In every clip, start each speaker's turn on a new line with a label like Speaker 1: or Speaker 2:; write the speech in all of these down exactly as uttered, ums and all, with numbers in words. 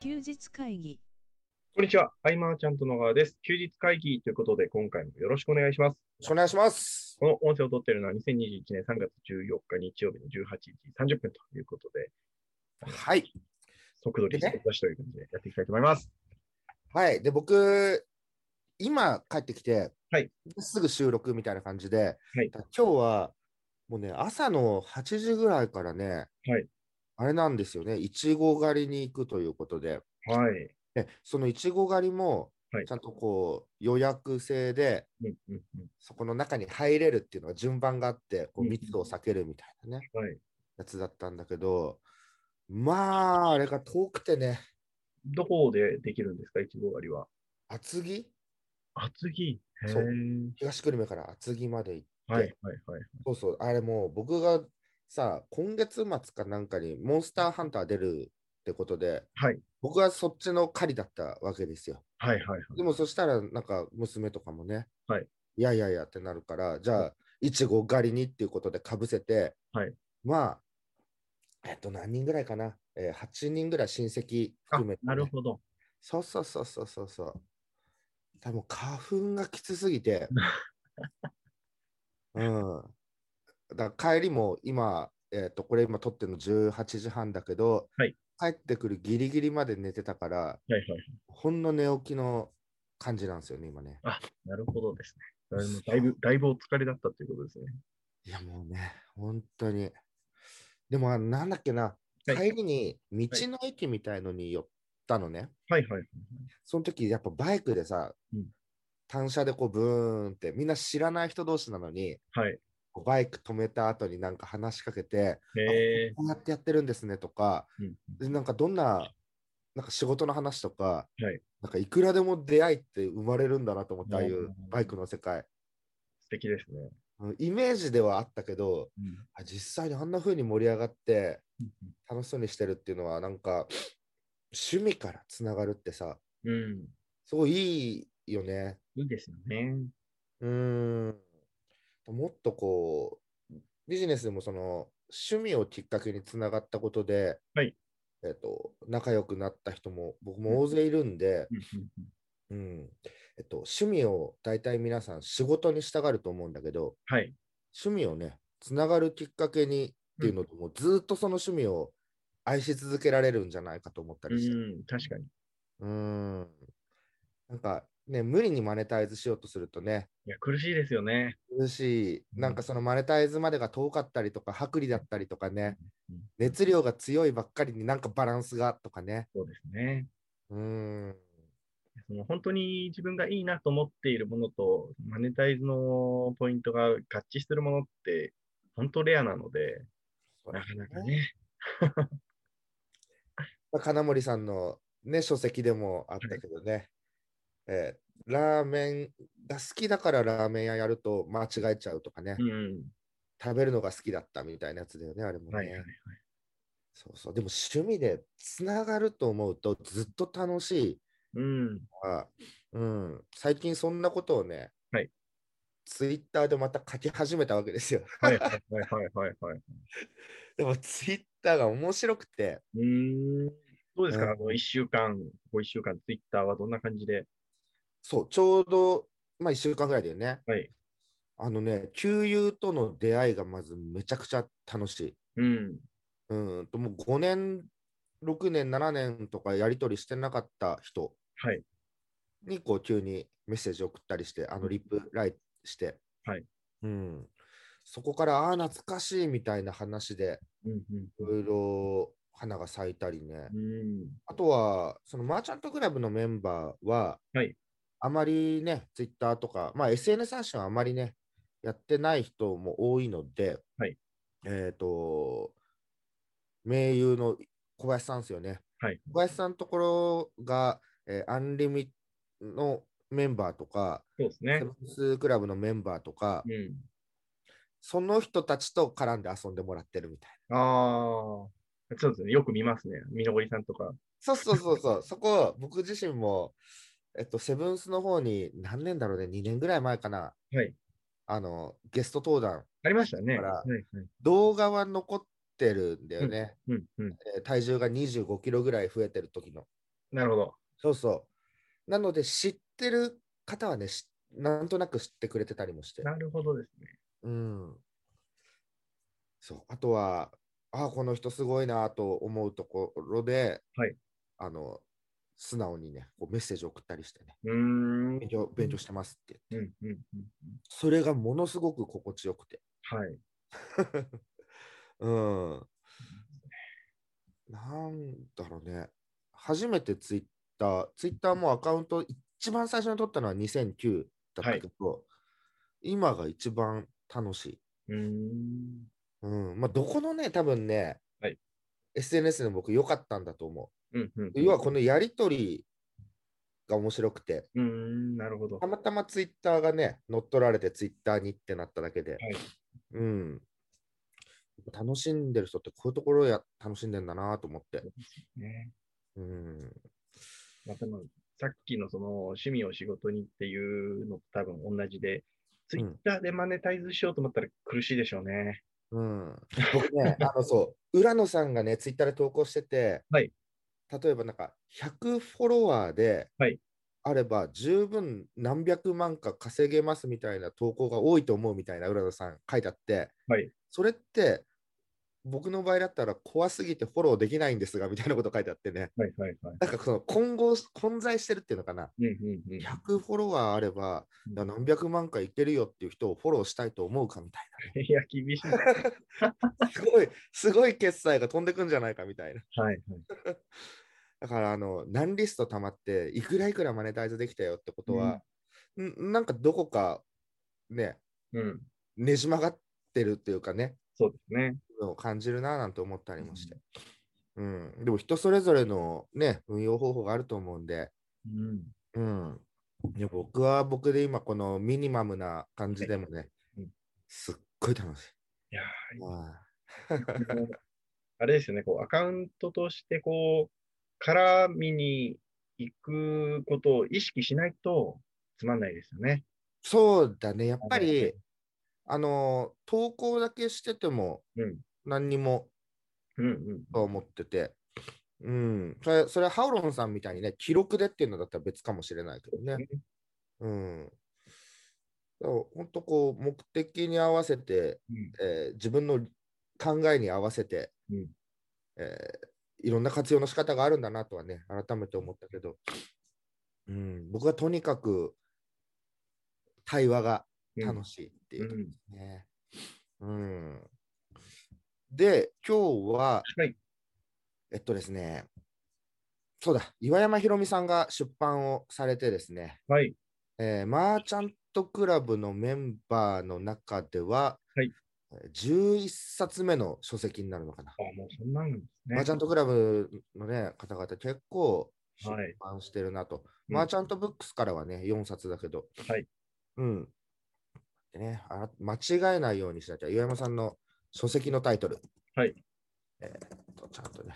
Speaker 1: 休日会議。
Speaker 2: こんにちは。アイマーちゃんと野川です。休日会議ということで、今回もよろしくお願いします。よ
Speaker 3: ろしくお願いします。
Speaker 2: この音声を撮っているのはにせんにじゅういちねんさんがつじゅうよっか日曜日のじゅうはちじさんじゅっぷんということで、
Speaker 3: はい。
Speaker 2: 速度リスト出しという感じでやっていきたいと思います。
Speaker 3: はい。で、僕、今帰ってきて、
Speaker 2: はい。
Speaker 3: すぐ収録みたいな感じで、
Speaker 2: はい。
Speaker 3: 今日はもうね、朝のはちじぐらいからね、
Speaker 2: はい。
Speaker 3: あれなんですよね、いちご狩りに行くということで、
Speaker 2: はい。
Speaker 3: でそのいちご狩りも、
Speaker 2: はい
Speaker 3: ちゃんとこう予約制で、
Speaker 2: うんうんうん、
Speaker 3: そこの中に入れるっていうのが順番があって、こう密を避けるみたいなね、
Speaker 2: はい、
Speaker 3: やつだったんだけど、まあ、あれが遠くてね。
Speaker 2: どこでできるんですか、いちご狩りは。
Speaker 3: 厚木
Speaker 2: 厚木。へ
Speaker 3: そう。
Speaker 2: ー。
Speaker 3: 東久留米から厚木まで行って、
Speaker 2: はいはいはい。
Speaker 3: そうそう、あれもう僕がさ、今月末かなんかにモンスターハンター出るってことで、
Speaker 2: はい。
Speaker 3: 僕はそっちの狩りだったわけですよ。
Speaker 2: はいはいはい。
Speaker 3: でもそしたら、なんか娘とかもね、
Speaker 2: はい。
Speaker 3: いやいやいやってなるから、じゃあ、いちご狩りにっていうことでかぶせて、
Speaker 2: はい。
Speaker 3: まあ、えっと、何人ぐらいかな、えー、はちにんぐらい親戚含めて、ね、
Speaker 2: なるほど。
Speaker 3: そうそうそうそうそうそう。多分花粉がきつすぎて、うん。だから帰りも今、えーと、これ今撮ってるのじゅうはちじはんだけど、
Speaker 2: はい。
Speaker 3: 帰ってくるギリギリまで寝てたから、
Speaker 2: はいはい。
Speaker 3: ほんの寝起きの感じなんですよね、今ね。
Speaker 2: あ、なるほどですね。だいぶ、だいぶお疲れだったということですね。
Speaker 3: いや、もうね、本当に。でも、なんだっけな、
Speaker 2: はい、
Speaker 3: 帰りに道の駅みたいのに寄ったのね。
Speaker 2: はいはいはい。
Speaker 3: その時、やっぱバイクでさ、
Speaker 2: うん、
Speaker 3: 単車でこうブーンって、みんな知らない人同士なのに、
Speaker 2: はい。
Speaker 3: バイク止めた後になんか話しかけて、あ、
Speaker 2: え
Speaker 3: こうやってやってるんですねとか、
Speaker 2: ー、うん、
Speaker 3: でなんかどんな、なんか仕事の話とか、
Speaker 2: はい。
Speaker 3: なんかいくらでも出会いって生まれるんだなと思って、ああい
Speaker 2: も
Speaker 3: うバイクの世界。
Speaker 2: 素敵ですね。
Speaker 3: イメージではあったけど、
Speaker 2: うん、
Speaker 3: 実際にあんな風に盛り上がって
Speaker 2: うん、
Speaker 3: 楽しそうにしてるっていうのは、なんか趣味からつながるってさ、
Speaker 2: うん。
Speaker 3: すごいいいよね。
Speaker 2: いいですよね。
Speaker 3: うーん。もっとこう、ビジネスでもその趣味をきっかけにつながったことで、
Speaker 2: はい。
Speaker 3: えっと、仲良くなった人も僕
Speaker 2: うん、
Speaker 3: も大勢いるんで、
Speaker 2: うん、うん、
Speaker 3: うん。えっと、趣味を大体皆さん仕事にしたがると思うんだけど、
Speaker 2: はい。
Speaker 3: 趣味をね、つながるきっかけにって
Speaker 2: うん、
Speaker 3: いうのと、もうずっとその趣味を愛し続けられるんじゃないかと思った
Speaker 2: う
Speaker 3: りして。
Speaker 2: ん、確かに。
Speaker 3: うーん。なんかね、無理にマネタイズしようとするとね、
Speaker 2: いや、苦しいですよね。
Speaker 3: 苦しい。
Speaker 2: うん、
Speaker 3: なんかそのマネタイズまでが遠かったりとか、薄利だったりとか
Speaker 2: うん、
Speaker 3: ね、
Speaker 2: うん、
Speaker 3: 熱量が強いばっかりになんかバランスがとかね。
Speaker 2: そうですね。
Speaker 3: うーん。
Speaker 2: その本当に自分がいいなと思っているものと、マネタイズのポイントが合致するものって、本当レアなので、
Speaker 3: そうだ
Speaker 2: なかなか
Speaker 3: ね。
Speaker 2: ね。
Speaker 3: まあ金森さんのね、書籍でもあった
Speaker 2: はい。
Speaker 3: けどね、えーラーメンが好きだからラーメン屋やると間違えちゃうとかね、
Speaker 2: うん。
Speaker 3: 食べるのが好きだったみたいなやつだよね、あれも
Speaker 2: はいはいは
Speaker 3: ね。
Speaker 2: い。
Speaker 3: そうそう。でも趣味でつながると思うとずっと楽しい
Speaker 2: うん。
Speaker 3: から、うん、最近そんなことをね、
Speaker 2: はい。
Speaker 3: ツイッターでまた書き始めたわけですよ。
Speaker 2: はいはいはいはいはいはい。
Speaker 3: でもツイッターが面白くて、
Speaker 2: うーん。どうですか、あの、
Speaker 3: うん、
Speaker 2: 一週間、ここ一週間、ツイッターはどんな感じで？
Speaker 3: そう、ちょうど、まあ、いっしゅうかんぐらいだよね。
Speaker 2: はい。
Speaker 3: あのね、旧友との出会いがまずめちゃくちゃ楽しい。
Speaker 2: うん。
Speaker 3: うんと、もうごねん、ろくねん、ななねんとかやり取りしてなかった人
Speaker 2: はい。
Speaker 3: にこう急にメッセージ送ったりして、あの
Speaker 2: うん、
Speaker 3: リプライして、
Speaker 2: はい。
Speaker 3: うん、そこから、ああ、懐かしいみたいな話で、
Speaker 2: うん、うん、うん。
Speaker 3: いろいろ花が咲いたりね。
Speaker 2: うん。
Speaker 3: あとは、そのマーチャントクラブのメンバーは、
Speaker 2: はい。
Speaker 3: あまりね、ツイッターとか、まあ、エスエヌエス 発信はあまりね、やってない人も多いので、
Speaker 2: はい。
Speaker 3: えっ、と、盟友の小林さんですよね。
Speaker 2: はい。
Speaker 3: 小林さんのところが、えーアンリミのメンバーとか、
Speaker 2: そうですね。
Speaker 3: セブンスクラブのメンバーとか、
Speaker 2: うん。
Speaker 3: その人たちと絡んで遊んでもらってるみたいな。
Speaker 2: ああ。そうですね。よく見ますね。みのぼりさんとか。
Speaker 3: そうそうそうそう、そこ、僕自身も、えっと、セブンスの方に何年だろうね、にねんぐらい前かな、
Speaker 2: はい。
Speaker 3: あの、ゲスト登壇
Speaker 2: ありましたね。
Speaker 3: から、
Speaker 2: はい。はい。
Speaker 3: 動画は残ってるんだ
Speaker 2: うん。
Speaker 3: よね。
Speaker 2: うん。うん。
Speaker 3: えー体重がにじゅうごキロぐらい増えてる時の。
Speaker 2: なるほど。
Speaker 3: そうそう。なので、知ってる方はね、しなんとなく知ってくれてたりもして。
Speaker 2: なるほどですね。
Speaker 3: うん。そう。あとは、ああ、この人すごいなと思うところで、
Speaker 2: はい。
Speaker 3: あの、素直にね、こうメッセージを送ったりしてね、
Speaker 2: うーん。
Speaker 3: 勉強、勉強してますって言って。
Speaker 2: うん、うん、うん。うん。
Speaker 3: それがものすごく心地よくて。
Speaker 2: はい。
Speaker 3: うん。なんだろうね。初めてツイッター、ツイッターもアカウント一番最初に取ったのはにせんきゅうだっ
Speaker 2: はい。
Speaker 3: たけど、今が一番楽しい。
Speaker 2: うーん。
Speaker 3: うん。まあ、どこのね、多分ね、
Speaker 2: はい。
Speaker 3: エスエヌエス で僕良かったんだと思
Speaker 2: うん、うん、
Speaker 3: う。
Speaker 2: うん。
Speaker 3: 要はこのやりとりが面白くて、
Speaker 2: うーん、なるほど。
Speaker 3: たまたまツイッターがね、乗っ取られてツイッターにってなっただけで、
Speaker 2: はい。
Speaker 3: うん。楽しんでる人ってこういうところや楽しんでんだなと思って。
Speaker 2: そうですね。
Speaker 3: うん。
Speaker 2: まあ、でも、さっきのその趣味を仕事にっていうのと多分同じで、ツイッ
Speaker 3: うん。
Speaker 2: ターでマネタイズしようと思ったら苦しいでしょうね。
Speaker 3: うん。僕ね、あの、そう、浦野さんがね、ツイッターで投稿してて、
Speaker 2: はい。
Speaker 3: 例えばなんか、ひゃくフォロワーで
Speaker 2: はい。
Speaker 3: あれば、十分何百万か稼げますみたいな投稿が多いと思うみたいな浦野さん書いてあって、
Speaker 2: はい。
Speaker 3: それって僕の場合だったら怖すぎてフォローできないんですがみたいなこと書いてあってね、
Speaker 2: はい。はい。はい。
Speaker 3: なんかその混合、混在してるっていうのかな。
Speaker 2: うん、うん、うん。
Speaker 3: ひゃくフォロワーあれば、いや何百万回いけるよっていう人をフォローしたいと思うかみたいなね。
Speaker 2: いや、厳しい。
Speaker 3: すごい、すごい決済が飛んでくんじゃないかみたいな。
Speaker 2: はい。はい。
Speaker 3: だから、あの、何リスト溜まって、いくらいくらマネタイズできたよってことは、
Speaker 2: うん。
Speaker 3: んなんかどこかね、
Speaker 2: うん。
Speaker 3: ねじ曲がってるっていうかね、
Speaker 2: そうですね。
Speaker 3: のを感じるななんて思った
Speaker 2: うん。
Speaker 3: りもして。うん。でも人それぞれのね、運用方法があると思うんで、
Speaker 2: うん。
Speaker 3: うん。いや僕は僕で今このミニマムな感
Speaker 2: はい。
Speaker 3: じでもね、
Speaker 2: うん。い
Speaker 3: すっごい楽しい。
Speaker 2: や
Speaker 3: あ
Speaker 2: ー、もうあれですよね、こう、アカウントとして、こう、絡みに行くことを意識しないとつまんないですよね。
Speaker 3: そうだね。やっ
Speaker 2: あの、
Speaker 3: ぱり、あの、投稿だけしてても
Speaker 2: うん。
Speaker 3: 何にも
Speaker 2: うん。うん。
Speaker 3: と思ってて、うん。それ、それはハウロンさんみたいにね、記録でっていうのだったら別かもしれないけどね。
Speaker 2: そうですね。
Speaker 3: うん。本当こう、目的に合わせて、
Speaker 2: うん。
Speaker 3: えー自分の考えに合わせて、
Speaker 2: うん。
Speaker 3: えーいろんな活用の仕方があるんだなとはね、改めて思ったけど、うん、僕はとにかく対話が
Speaker 2: うん。
Speaker 3: 楽しいっていうところで
Speaker 2: うん。
Speaker 3: すね。うん。で、今日は、
Speaker 2: はい。
Speaker 3: えっとですね、そうだ、岩山ひろみさんが出版をされてですね、
Speaker 2: はい。
Speaker 3: えーマーチャントクラブのメンバーの中では、
Speaker 2: はい。
Speaker 3: じゅういっさつめの書籍になるのかな。
Speaker 2: あ、もうそんなんですね。
Speaker 3: マーチャントクラブの、ね、方々結構出
Speaker 2: はい。
Speaker 3: 版してるなと。
Speaker 2: うん。
Speaker 3: マーチャントブックスからはね、よんさつだけど、
Speaker 2: はい。
Speaker 3: うん。でね、あ間違えないようにしなきゃ、岩山さんの書籍のタイトル、
Speaker 2: はい。
Speaker 3: えーっと、ちゃんとね、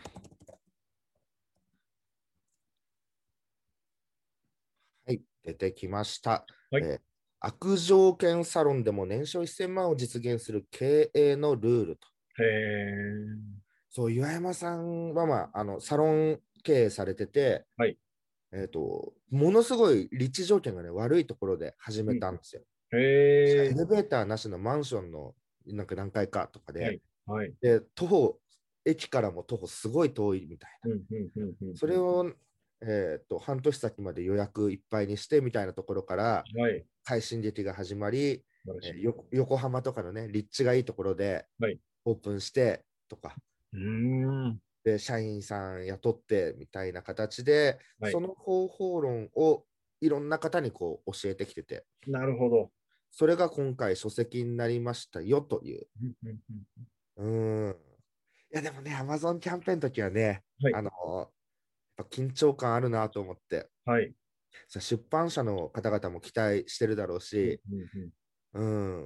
Speaker 3: はい、出てきました。
Speaker 2: はい。
Speaker 3: えー悪条件サロンでも年商せんまんを実現する経営のルールと。
Speaker 2: へえ。
Speaker 3: そう、岩山さんは、まあ、あのサロン経営されてて、
Speaker 2: はい。
Speaker 3: えーと、ものすごい立地条件が、ね、悪いところで始
Speaker 2: うん。
Speaker 3: めたんですよ。
Speaker 2: へえ。
Speaker 3: エレベーターなしのマンションのなんか何階かとかで、
Speaker 2: はい。はい。
Speaker 3: で、徒歩、駅からも徒歩すごい遠いみたいな。
Speaker 2: うん。うん。うん。うん。
Speaker 3: それを、えーと、半年先まで予約いっぱいにしてみたいなところから
Speaker 2: はい。
Speaker 3: 快進撃が始まり、
Speaker 2: 素晴らしい。
Speaker 3: えーよ横浜とかのね、立地がいいところで
Speaker 2: はい。
Speaker 3: オープンしてとか、
Speaker 2: うーん。
Speaker 3: で、社員さん雇ってみたいな形で、
Speaker 2: はい。
Speaker 3: その方法論をいろんな方にこう教えてきてて、
Speaker 2: なるほど。
Speaker 3: それが今回書籍になりましたよという。
Speaker 2: うん。うん。うん。
Speaker 3: うーん。いや、でもね、Amazon キャンペーンの時はね、
Speaker 2: はい。
Speaker 3: あの、やっぱ緊張感あるなと思って、
Speaker 2: はい。
Speaker 3: さ出版社の方々も期待してるだろう
Speaker 2: うん。
Speaker 3: し、
Speaker 2: うん。うん。
Speaker 3: うん、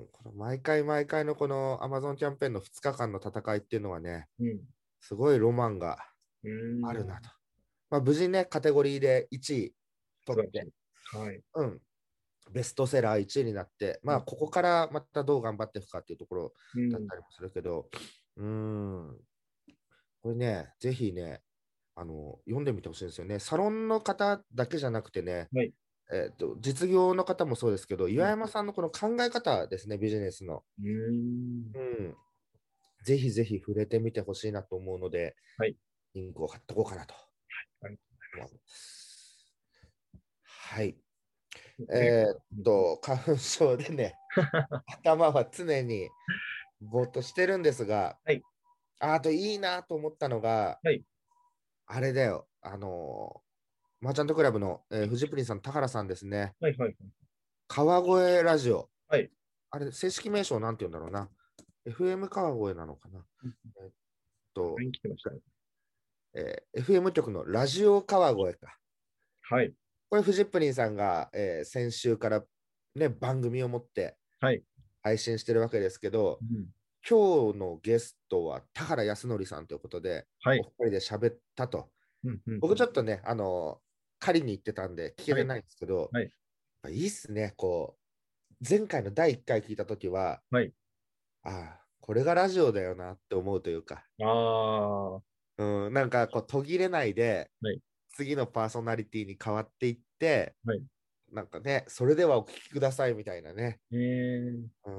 Speaker 3: この毎回毎回のこの Amazon キャンペーンのふつかかんの戦いっていうのはね、
Speaker 2: うん。
Speaker 3: すごいロマンが
Speaker 2: うーん。
Speaker 3: あるなと。まあ、無事ね、カテゴリーでいちい取って、
Speaker 2: 素晴らしい。はい。
Speaker 3: うん、ベストセラーいちいになって、まあ、
Speaker 2: うん。
Speaker 3: ここからまたどう頑張っていくかっていうところ
Speaker 2: うん。
Speaker 3: だったりもするけど、うん、これね、ぜひね、 あの読んでみてほしいんですよね。サロンの方だけじゃなくてね、
Speaker 2: はい。
Speaker 3: えっと、実業の方もそうですけど、
Speaker 2: うん。
Speaker 3: 岩山さんのこの考え方ですね、ビジネスの。
Speaker 2: うーん。
Speaker 3: うん。ぜひぜひ触れてみてほしいなと思うので、
Speaker 2: はい。
Speaker 3: リンクを貼っとこうかなと
Speaker 2: あり
Speaker 3: 思います。はい。
Speaker 2: え、
Speaker 3: えーっ
Speaker 2: うん。
Speaker 3: と、花粉症でね、頭は常にぼーっとしてるんですが、
Speaker 2: はい。
Speaker 3: ああといいなと思ったのが、
Speaker 2: はい。
Speaker 3: あれだよ、あのーマーチャントクラブの、えー、フジプリンさん、田原さんですね、
Speaker 2: はい。はい。
Speaker 3: 川越ラジオ。
Speaker 2: はい。
Speaker 3: あれ、正式名称なんて言うんだろうな。エフエム 川越なのかな。
Speaker 2: うん。
Speaker 3: えっと、
Speaker 2: 来てましたね。
Speaker 3: えー エフエム 局のラジオ川越か。
Speaker 2: はい。
Speaker 3: これ、フジップリンさんが、えー先週から、ね、番組を持って
Speaker 2: はい。
Speaker 3: 配信してるわけですけど、
Speaker 2: うん。
Speaker 3: 今日のゲストは田原康則さんということで、
Speaker 2: はい。
Speaker 3: お二人で喋ったと。
Speaker 2: うん。うん。うん。
Speaker 3: 僕ちょっとね、あの借りに行ってたんで聞け
Speaker 2: はい。
Speaker 3: てないんですけど、
Speaker 2: はい。
Speaker 3: やっぱいいっすね、こう、前回のだいいっかい聞いたときは、
Speaker 2: はい。
Speaker 3: ああ、これがラジオだよなって思うというか、
Speaker 2: ああ。は
Speaker 3: うん、なんかこう途切れないで、
Speaker 2: い。
Speaker 3: 次のパーソナリティに変わっていって、
Speaker 2: はい。
Speaker 3: なんかね、それではお聞きくださいみたいなね。
Speaker 2: えー。
Speaker 3: うん、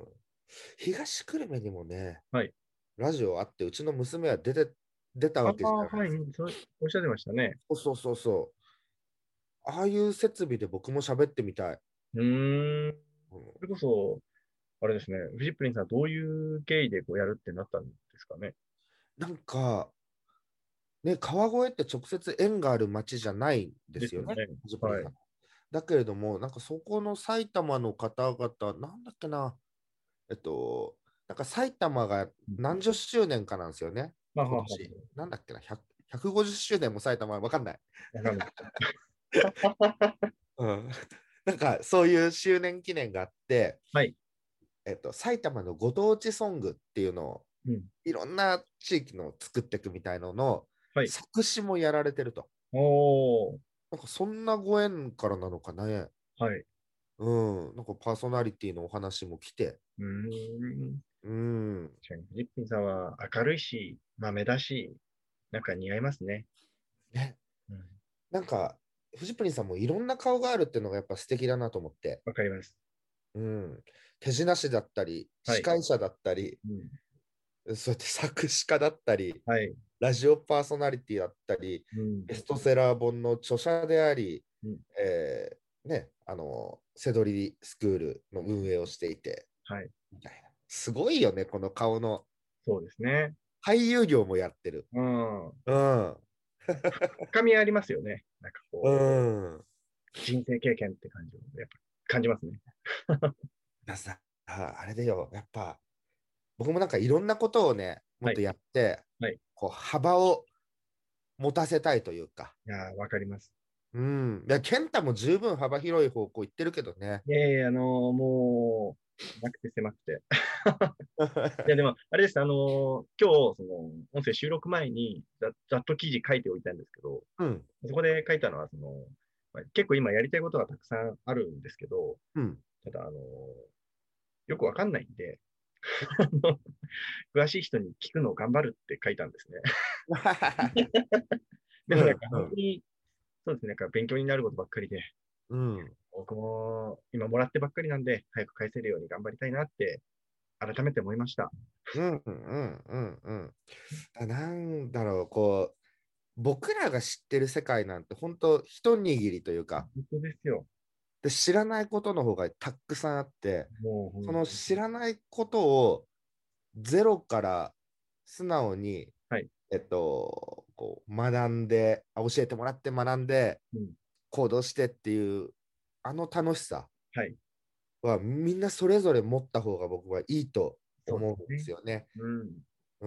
Speaker 3: 東久留米にもね、
Speaker 2: はい。
Speaker 3: ラジオあって、うちの娘は出て、出たわけじ
Speaker 2: ああ、はい。
Speaker 3: ゃないですか。
Speaker 2: うん、そう、おっしゃってましたね。
Speaker 3: そうそうそうそう。ああいう設備で僕も喋ってみたい。
Speaker 2: うーん。
Speaker 3: うん、
Speaker 2: それこそ、あれですね。フジップリンさん、どういう経緯でこうやるってなったんですかね。
Speaker 3: なんか、ね、川越って直接縁がある町じゃないんですよね、
Speaker 2: ですよね。
Speaker 3: ジプリン
Speaker 2: はい。
Speaker 3: さん。だけれども、なんかそこの埼玉の方々、なんだっけな、えっと、なんか埼玉が
Speaker 2: うん。
Speaker 3: 何十周年かなんですよね、
Speaker 2: まあ、はあ、は
Speaker 3: 今年。なんだっけな、ひゃく、ひゃくごじゅっしゅうねんも埼玉、わかんない。
Speaker 2: あ、わかんない。
Speaker 3: うん、なんかそういう周年記念があって、
Speaker 2: はい。
Speaker 3: えっと、埼玉のご当地ソングっていうのを、
Speaker 2: うん。
Speaker 3: いろんな地域の作っていくみたいなのの
Speaker 2: はい。
Speaker 3: 作詞もやられてると。
Speaker 2: おー。
Speaker 3: なんかそんなご縁からなのかね。
Speaker 2: はい。
Speaker 3: うん。なんかパーソナリティのお話も来て。
Speaker 2: うーん。
Speaker 3: うん。
Speaker 2: 確かに、フジップリンさんは明るいし、豆だし、なんか似合いますね。
Speaker 3: ね。
Speaker 2: うん。
Speaker 3: なんか、フジプリンさんもいろんな顔があるっていうのがやっぱ素敵だなと思って。
Speaker 2: わかります。
Speaker 3: うん。手品師だったり、
Speaker 2: はい。
Speaker 3: 司会者だったり、
Speaker 2: うん。
Speaker 3: そうやって作詞家だったり、
Speaker 2: はい。
Speaker 3: ラジオパーソナリティだったり、
Speaker 2: うん。
Speaker 3: ベストセラー本の著者であり、
Speaker 2: うん。
Speaker 3: えーね、あの、セドリスクールの運営をしていて、
Speaker 2: はい。
Speaker 3: みたいな。すごいよね、この顔の。
Speaker 2: そうですね。
Speaker 3: 俳優業もやってる。
Speaker 2: うん。
Speaker 3: うん。
Speaker 2: 深みありますよね。なんか
Speaker 3: う
Speaker 2: こう、
Speaker 3: ん。
Speaker 2: 人生経験って感じを、やっぱ感じますね。
Speaker 3: ださ、ああれだよ、やっぱ、僕もなんかいろんなことをね、も
Speaker 2: はい。
Speaker 3: っとやって、
Speaker 2: はい。
Speaker 3: こう、幅を持たせたいというか。
Speaker 2: いやー、わかります。
Speaker 3: うん。いや、健太も十分幅広い方向行ってるけどね。
Speaker 2: いやいや、あのーもう、なくて狭くて。いや、でも、あれです、あのー今日、その、音声収録前にざ、ざっと記事書いておいたんですけど、
Speaker 3: うん。
Speaker 2: そこで書いたのは、その、まあ結構今やりたいことがたくさんあるんですけど、
Speaker 3: うん。
Speaker 2: ただ、あのーよくわかんないんで、あの詳しい人に聞くのを頑張るって書いたんですね。でもなんか、
Speaker 3: うん。うん。
Speaker 2: 本当に、そうですね、なんか勉強になることばっかりで、
Speaker 3: うん。
Speaker 2: 僕も今もらってばっかりなんで、早く返せるように頑張りたいなって、改めて思いました。
Speaker 3: うん。うん。うん。うん。あなんだろう、こう、僕らが知ってる世界なんて本当一握りというか、
Speaker 2: 本当ですよ。
Speaker 3: で、知らないことの方がたくさんあって、
Speaker 2: もう、ほん
Speaker 3: その知らないことをゼロから素直に、
Speaker 2: はい。
Speaker 3: えっと、こう学んで、あ教えてもらって学んで、
Speaker 2: うん。
Speaker 3: 行動してっていう、あの楽しさ
Speaker 2: はい。
Speaker 3: はみんなそれぞれ持った方が僕はいいと思うんで
Speaker 2: そうですね。
Speaker 3: すよね。
Speaker 2: うん。
Speaker 3: うん。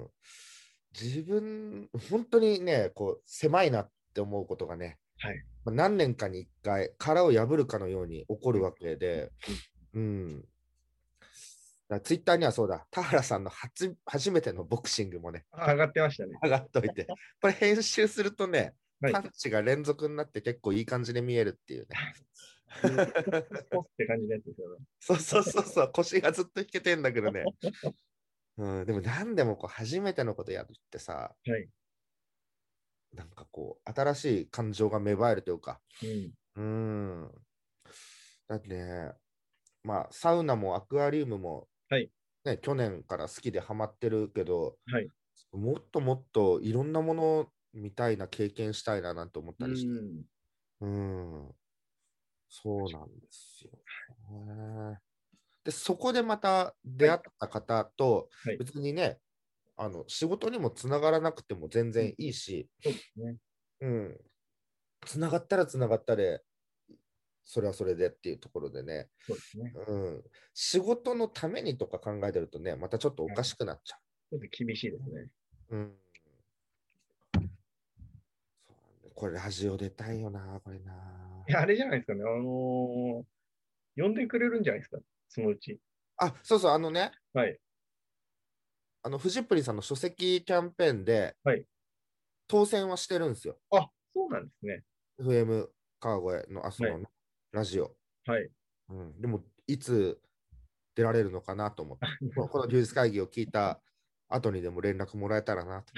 Speaker 3: 自分、本当にね、こう、狭いなって思うことがね、
Speaker 2: はい。
Speaker 3: まあ何年かに一回殻を破るかのように起こ
Speaker 2: うん。
Speaker 3: るわけ
Speaker 2: うん。
Speaker 3: で、
Speaker 2: うん。
Speaker 3: うん。ツイッターにはそうだ、田原さんの初初めてのボクシングもね、
Speaker 2: あ、上がってましたね。
Speaker 3: 上がっといて、これ編集するとね、
Speaker 2: はい。
Speaker 3: パンチが連続になって結構いい感じで見えるっていうね。
Speaker 2: うん。スポーツって感じのやつですよね。
Speaker 3: そうそうそうそう、腰がずっと引けてんだけどね。うん、でも何でもこう初めてのことやるってさ、
Speaker 2: はい。
Speaker 3: なんかこう、新しい感情が芽生えるというか、
Speaker 2: うん。
Speaker 3: うーん。だってね、まあ、サウナもアクアリウムも、
Speaker 2: はい。
Speaker 3: ね、去年から好きでハマってるけど、
Speaker 2: はい。
Speaker 3: もっともっといろんなもの見たいな、経験したいななんて思っ
Speaker 2: う
Speaker 3: たりして。
Speaker 2: ん。
Speaker 3: うーん、そうなんですよね。で、そこでまた
Speaker 2: はい。
Speaker 3: 出会った方と、
Speaker 2: はい。
Speaker 3: 別にね、あの仕事にもつながらなくても全
Speaker 2: うん。
Speaker 3: 然いいし、
Speaker 2: そうですね。
Speaker 3: うん、つながったらつながったで、それはそれでっていうところでね、
Speaker 2: そうですね。
Speaker 3: うん、仕事のためにとか考えてるとね、またちょっとお
Speaker 2: はい。
Speaker 3: かしくなっちゃ
Speaker 2: ちょっと厳しいですね。
Speaker 3: う。うん、そうなんだこれラジオ出たいよな、これな。
Speaker 2: いや、あれじゃないですかね。あのー呼んでくれるんじゃないですか。そのうち。
Speaker 3: あ、そうそう、あのね、
Speaker 2: はい。
Speaker 3: あの、フジップリさんの書籍キャンペーンで
Speaker 2: はい。
Speaker 3: 当選はしてるんですよ。
Speaker 2: あ、そうなんですね。
Speaker 3: エフエム 川越の、あ、そ
Speaker 2: はい。
Speaker 3: のね、ラジオ。
Speaker 2: はい。
Speaker 3: うん、でも、いつ出られるのかなと思って、このこの休日会議を聞いた後にでも連絡もらえたらなと。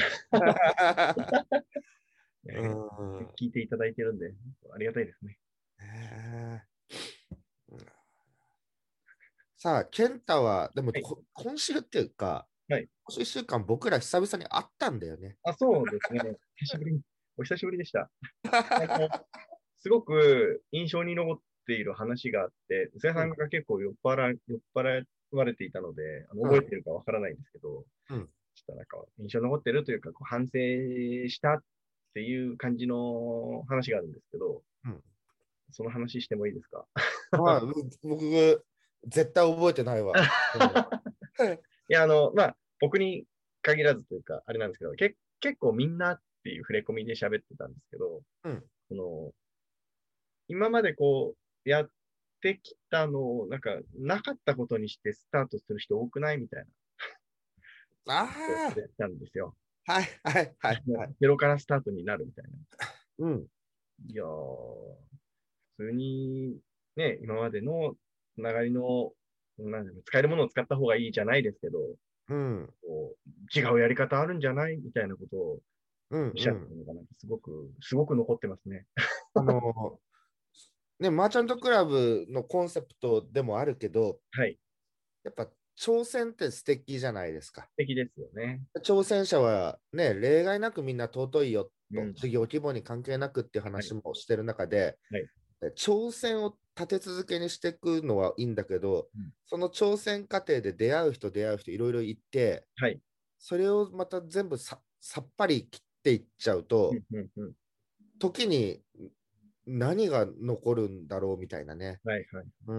Speaker 2: いやいや、
Speaker 3: うん。
Speaker 2: 聞いていただいてるんで、ありがたいですね。
Speaker 3: ねえうんさあ、健太は、でも
Speaker 2: はい。
Speaker 3: こ今週っていうか、
Speaker 2: はい。
Speaker 3: 今週いっしゅうかん僕ら久々に会ったんだよね。
Speaker 2: あ、そうですね。久しぶりに、お久しぶりでした。あの、すごく印象に残っている話があって、瀬谷
Speaker 3: うん、
Speaker 2: さんが結構酔っ払い、酔っ払われていたので、あの
Speaker 3: うん、
Speaker 2: 覚えてるかわからないんですけど、
Speaker 3: うん、
Speaker 2: ちょっとなんか印象に残ってるというか、こう反省したっていう感じの話があるんですけど、
Speaker 3: うん。
Speaker 2: その話してもいいですか？
Speaker 3: まあ、僕、絶対覚えてないわ。うん、
Speaker 2: いや、あの、まあ、僕に限らずというか、あれなんですけど、け結構みんなっていう触れ込みで喋ってたんですけど、
Speaker 3: うん。
Speaker 2: その、今までこう、やってきたのを、なんか、なかったことにしてスタートする人多くないみたいなことを
Speaker 3: あ
Speaker 2: 言ったんですよ。
Speaker 3: あ、はい、はい、はい、
Speaker 2: も
Speaker 3: はい。
Speaker 2: うゼロからスタートになるみたいな。
Speaker 3: うん、
Speaker 2: いやー、普通に、ね、今までのつながりの、なんだろう使えるものを使った方がいいじゃないですけど、
Speaker 3: うん、
Speaker 2: こう違うやり方あるんじゃないみたいなことを
Speaker 3: うん、
Speaker 2: おっしゃって
Speaker 3: うん。
Speaker 2: るのが、なんかすごく、すごく残ってますね。
Speaker 3: あの、ね、マーチャントクラブのコンセプトでもあるけど、
Speaker 2: はい。
Speaker 3: やっぱ挑戦って素敵じゃないですか。
Speaker 2: 素敵ですよね。
Speaker 3: 挑戦者はね、例外なくみんな尊いよと、
Speaker 2: うん。
Speaker 3: 事業規模に関係なくっていう
Speaker 2: はい。
Speaker 3: 話もしてる中で、
Speaker 2: はい。
Speaker 3: 挑戦を立て続けにしていくのはいいんだけど、
Speaker 2: うん。
Speaker 3: その挑戦過程で出会う人、出会う人、いろいろいて、
Speaker 2: はい。
Speaker 3: それをまた全部ささっぱり切っていっちゃうと、
Speaker 2: うん。うん。うん。
Speaker 3: 時に何が残るんだろうみたいなね。
Speaker 2: はい。はい。
Speaker 3: うん、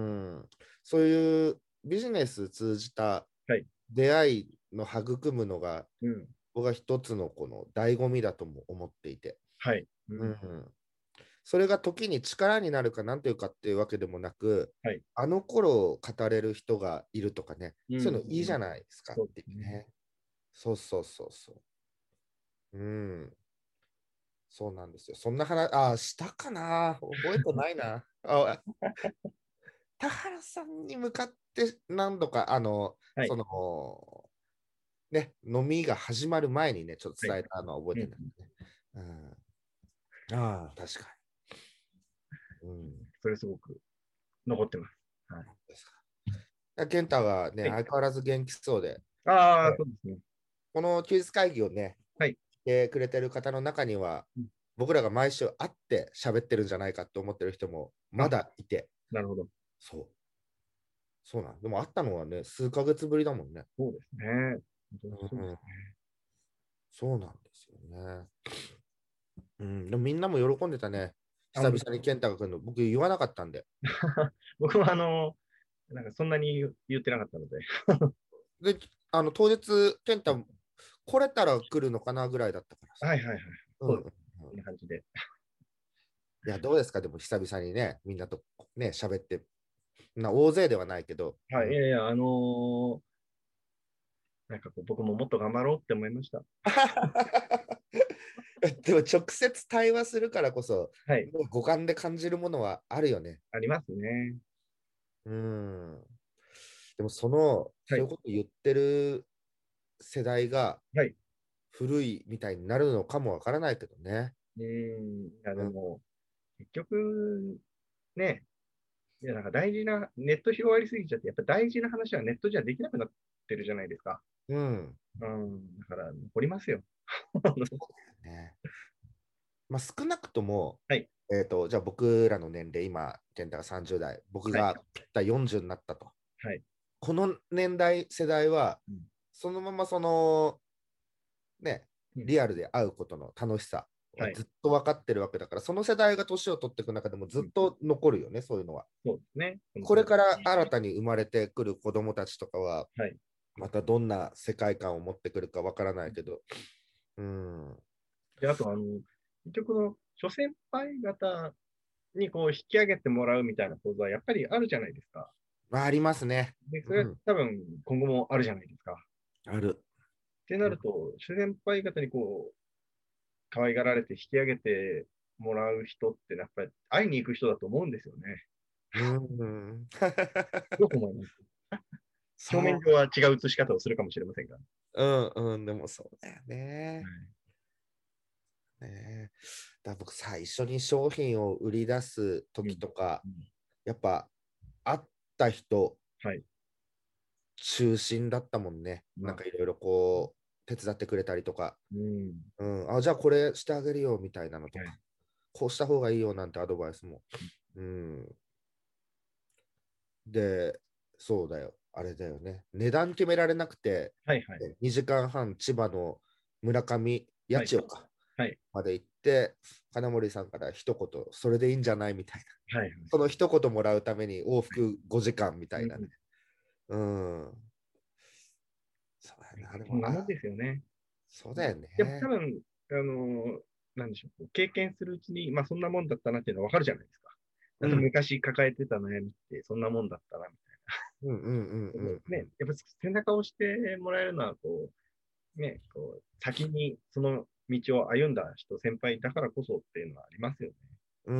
Speaker 3: そういうビジネス通じた
Speaker 2: はい。
Speaker 3: 出会いの育むのが、
Speaker 2: うん。
Speaker 3: 僕は一つのこの醍醐味だとも思っていて、
Speaker 2: はい。う
Speaker 3: う
Speaker 2: ん。
Speaker 3: ん、それが時に力になるかなんていうかっていうわけでもなく、
Speaker 2: はい。
Speaker 3: あの頃語れる人がいるとかね、
Speaker 2: うん。
Speaker 3: そういうのいいじゃないですかっ
Speaker 2: そうですね。
Speaker 3: ていうね。そうそうそうそう。うん、そうなんですよ。そんな話、あ、したかな覚えてないな。あ、田原さんに向かって何度か、あの、
Speaker 2: はい。
Speaker 3: その、ね、飲みが始まる前にね、ちょっと
Speaker 2: はい。
Speaker 3: 伝えたのは覚え
Speaker 2: うん。
Speaker 3: てないね。うん、ああ、確かに。うん。
Speaker 2: それすごく残ってます。はい。
Speaker 3: ですか。健太はね、
Speaker 2: はい。
Speaker 3: 相変わらず元気そうで、
Speaker 2: ああ、
Speaker 3: ね
Speaker 2: そうですね。
Speaker 3: この休日会議をね、
Speaker 2: はい。
Speaker 3: してくれてる方の中には、
Speaker 2: うん。
Speaker 3: 僕らが毎週会って喋ってるんじゃないかって思ってる人もま
Speaker 2: あ、
Speaker 3: だいて、
Speaker 2: なるほど。
Speaker 3: そう、そうなん。でも会ったのはね、数ヶ月ぶりだもんね。
Speaker 2: そうですね。本当にそうで
Speaker 3: うん、
Speaker 2: すね。
Speaker 3: そうなんですよね。うん、でもみんなも喜んでたね。
Speaker 2: あ、本当
Speaker 3: 久々に健太が来るの、僕言わなかったんで。
Speaker 2: 僕はあの、なんかそんなに言ってなかったので。
Speaker 3: で、あの当日、健太、来れたら来るのかなぐらいだったからさ。
Speaker 2: はいはいはい。
Speaker 3: うんうんうん、
Speaker 2: そうです。こんな感じで。
Speaker 3: いや、どうですか、でも久々にね、みんなとね、喋って、な大勢ではないけど、う
Speaker 2: はい。い
Speaker 3: ん、
Speaker 2: やいや、あのーなんかこう僕ももっと頑張ろうって思いました。
Speaker 3: でも直接対話するからこそ、
Speaker 2: はい。
Speaker 3: 五感で感じるものはあるよね。
Speaker 2: ありますね。
Speaker 3: うん。でもその、
Speaker 2: はい。
Speaker 3: そういうこと言ってる世代が、
Speaker 2: はい。
Speaker 3: 古いみたいになるのかもわからないけどね。
Speaker 2: うん。いや、でも、結局、ね、いや、なんか大事な、ネット広がりすぎちゃって、やっぱ大事な話はネットじゃできなくなってるじゃないですか。
Speaker 3: うん。
Speaker 2: うん。だから、残りますよ。
Speaker 3: ね、まあ、少なくとも、
Speaker 2: はい。
Speaker 3: えっと、じゃあ僕らの年齢、今、健太がさんじゅう代、僕
Speaker 2: はい。
Speaker 3: がぴったよんじゅうになったと。
Speaker 2: はい。
Speaker 3: この年代、世代は、
Speaker 2: うん。
Speaker 3: そのままその、ね、
Speaker 2: うん。
Speaker 3: リアルで会うことの楽しさは
Speaker 2: はい。
Speaker 3: ずっと分かってるわけだから、その世代が年を取っていく中でもず
Speaker 2: うん。
Speaker 3: っと残るよね、そういうのは。
Speaker 2: そうですね。本当に。
Speaker 3: これから新たに生まれてくる子供たちとかは、
Speaker 2: はい。
Speaker 3: またどんな世界観を持ってくるか分からないけど、うん。
Speaker 2: で、あと、あの、結局の、諸先輩方にこう引き上げてもらうみたいな構図はやっぱりあるじゃないですか。
Speaker 3: ありますね。
Speaker 2: で、それは
Speaker 3: うん。
Speaker 2: 多分今後もあるじゃないですか。っ
Speaker 3: ある。
Speaker 2: てなると、諸先輩方にこう、可愛がられて引き上げてもらう人ってやっぱり会いに行く人だと思うんですよね。
Speaker 3: うん。
Speaker 2: どう思います？表面
Speaker 3: そう。
Speaker 2: 上は違う映し方をするかもしれませんが。
Speaker 3: うんうん。でもそうだよね。
Speaker 2: はい。
Speaker 3: ね、だから僕、最初に商品を売り出す
Speaker 2: うん。
Speaker 3: 時とか、
Speaker 2: うん。
Speaker 3: やっぱ会った人
Speaker 2: はい。
Speaker 3: 中心だったもんね。
Speaker 2: まあ、
Speaker 3: なんかいろいろこう、手伝ってくれたりとか、
Speaker 2: うん。
Speaker 3: うん、あ、じゃあこれしてあげるよみたいなのとか、
Speaker 2: はい。
Speaker 3: こうした方がいいよなんてアドバイスも。うん。で、そうだよ。あれだよね。値段決められなくて、
Speaker 2: はいはい。
Speaker 3: にじかんはん千葉の村上八
Speaker 2: はい。
Speaker 3: 千代か
Speaker 2: はい。
Speaker 3: まで行って、金森さんから一言、それでいいんじゃないみたいな。
Speaker 2: はい。
Speaker 3: その一言もらうために往復ごじかんみたいなね。
Speaker 2: うん。
Speaker 3: うん。そうだよな。でも、あ、
Speaker 2: そんなもんですよね。
Speaker 3: そうだよ
Speaker 2: でも多
Speaker 3: ね。
Speaker 2: 分、あの、なんでしょう、経験するうちに、まあそんなもんだったなっていうのはわかるじゃないですか。あと
Speaker 3: うん。
Speaker 2: 昔抱えてた悩みってそんなもんだったな、み
Speaker 3: うんうんうん
Speaker 2: たいな。
Speaker 3: うんうん。
Speaker 2: ね、やっぱ背中を押してもらえるのは、こう、ね、こう、先にその道を歩んだ人、先輩だからこそっていうのはありますよね。
Speaker 3: うん。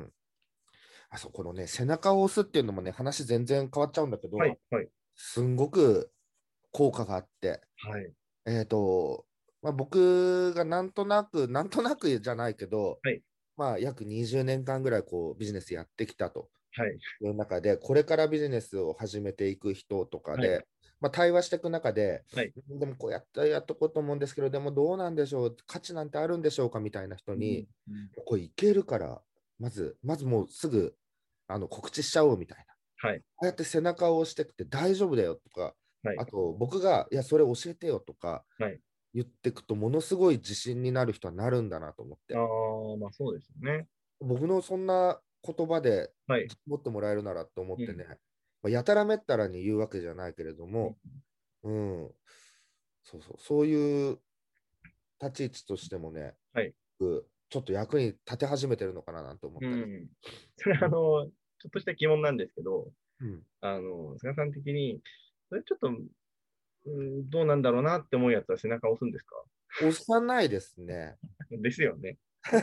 Speaker 3: あそこのね、背中を押すっていうのもね、話全然変わっちゃうんだけど、
Speaker 2: はい、はい、
Speaker 3: すんごく効果があって、
Speaker 2: はい、
Speaker 3: えっと、まあ、僕がなんとなく、なんとなくじゃないけど、
Speaker 2: はい、
Speaker 3: まあ、約にじゅうねんかんぐらいこうビジネスやってきたと
Speaker 2: はい、
Speaker 3: いう中で、これからビジネスを始めていく人とか
Speaker 2: はい、
Speaker 3: で、まあ、対話していく中で、
Speaker 2: はい。
Speaker 3: でもこうやってやっとこうと思うんですけど、でもどうなんでしょう、価値なんてあるんでしょうかみたいな人
Speaker 2: うん、
Speaker 3: に、
Speaker 2: うん、
Speaker 3: これいけるから、まず、まずもうすぐあの告知しちゃおうみたいな。
Speaker 2: はい、
Speaker 3: ああやって背中を押してくて大丈夫だよとか、
Speaker 2: はい、
Speaker 3: あと僕が、いや、それ教えてよとか
Speaker 2: はい。
Speaker 3: 言ってくと、ものすごい自信になる人はなるんだなと思っ
Speaker 2: あ
Speaker 3: て。
Speaker 2: あ、まあそうですよね。
Speaker 3: 僕のそんな言葉で
Speaker 2: はい。
Speaker 3: 持ってもらえるならと思っ
Speaker 2: うん、
Speaker 3: てね、まあ、やたらめったらに言うわけじゃないけれど
Speaker 2: うん、
Speaker 3: も、うん、そうそう、そういう立ち位置としてもね、
Speaker 2: はい。
Speaker 3: 僕ちょっと役に立て始めてるのかななんて思ったり。
Speaker 2: うん。それ
Speaker 3: うん。
Speaker 2: あの、ちょっとした疑問なんですけど、
Speaker 3: うん、
Speaker 2: あの、菅さん的に、それちょっと、うん、どうなんだろうなって思うやつは背中を押すんですか？
Speaker 3: 押さないですね。
Speaker 2: ですよね。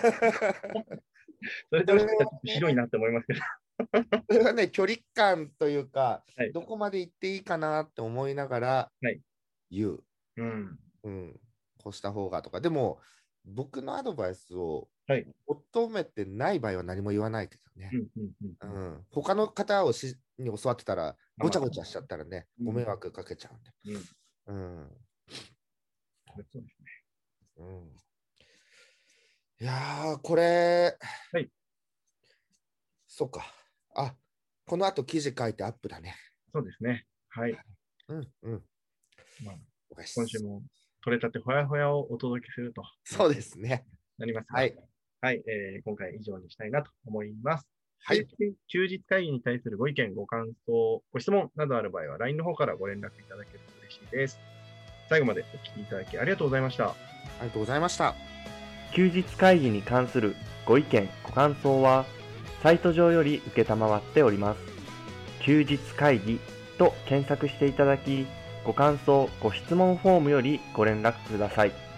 Speaker 2: それで
Speaker 3: それは
Speaker 2: 押したらちょっと広い
Speaker 3: ね、
Speaker 2: なって思いますけど。
Speaker 3: それはね、距離感というか、
Speaker 2: はい。
Speaker 3: どこまで行っていいかなって思いながら
Speaker 2: はい。
Speaker 3: 言う。
Speaker 2: うん。
Speaker 3: うん、こうした方がとか。でも、僕のアドバイスを
Speaker 2: はい。
Speaker 3: 求めてない場合は何も言わないけどね。
Speaker 2: うん、うん、うん、うん。
Speaker 3: うん、他の方をしに教わってたら、
Speaker 2: あ、まあ、
Speaker 3: ごちゃごちゃしちゃったらね、
Speaker 2: うん、
Speaker 3: ご迷惑かけちゃうんで。
Speaker 2: うん。
Speaker 3: うん。
Speaker 2: そうですね。
Speaker 3: うん、いやー、これ、
Speaker 2: はい。
Speaker 3: そうか。あ、この後記事書いてアップだね。
Speaker 2: そうですね。はい。
Speaker 3: うん、うん。
Speaker 2: まあ、
Speaker 3: 了解です。
Speaker 2: 今週も取れたてほやほやをお届けするという
Speaker 3: そうですね。
Speaker 2: なりますが、
Speaker 3: はい。
Speaker 2: はい。えー今回以上にしたいなと思います。
Speaker 3: はい。
Speaker 2: 休日休日会議に対するご意見、ご感想、ご質問などある場合は ライン の方からご連絡いただけると嬉しいです。最後までお聞きいただきありがとうございました。
Speaker 3: ありがとうございました。
Speaker 1: 休日会議に関するご意見ご感想はサイト上より受けたまわっております。休日会議と検索していただき、ご感想ご質問フォームよりご連絡ください。